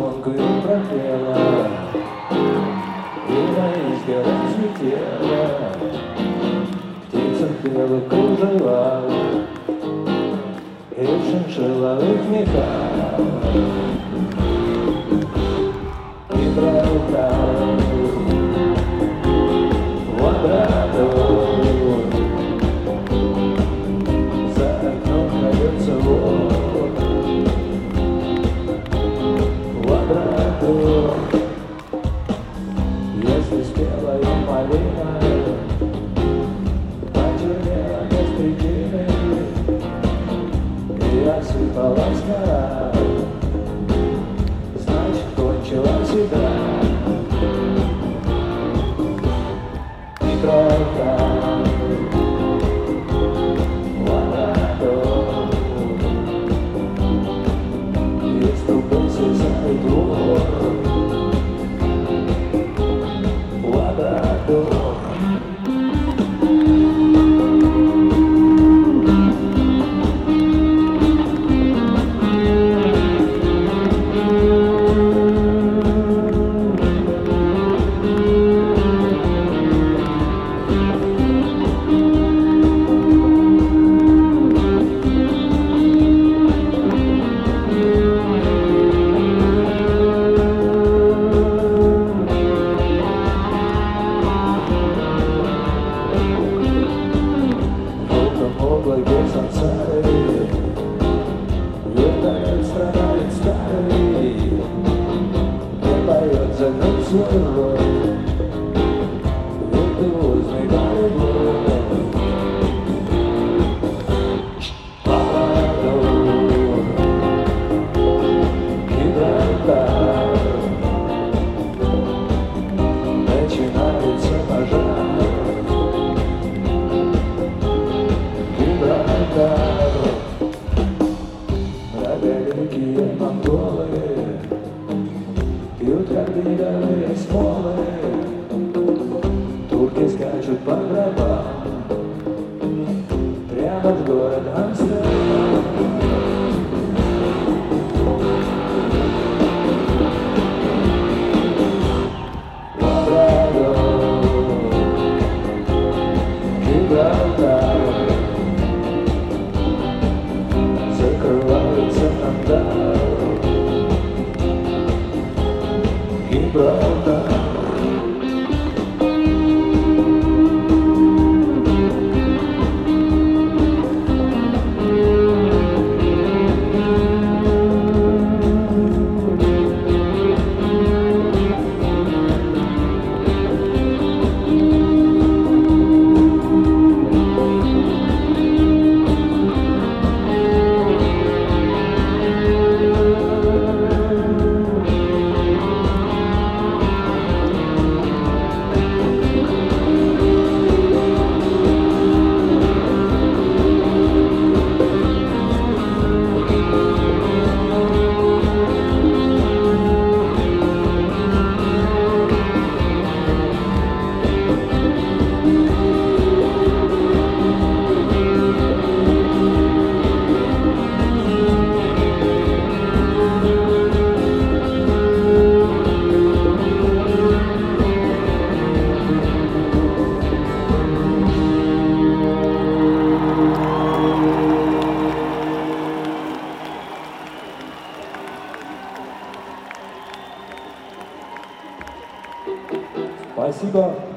тонкую пропела, и на искре расцветела, птица пела кружева, и в шиншилловых мехах, и брал лабрадор, за окном крадется вор, лабрадор. Если спела я малина, почернела без причины, и осыпалась гора, значит, кончилась игра. И правда, лабрадор, и ступился за двор, лабрадор. Летает, страдает старый, не поет, закрыт свой рот, виртуозный голубой. Лабрадор, Гибралтар, начинается пожар, Гибралтар. Великие монголы пьют карбидовые смолы, турки скачут по гробам прямо в город Амстердам. Лабрадор, Гибралтар, закрывается андал, Гибралтар. Спасибо.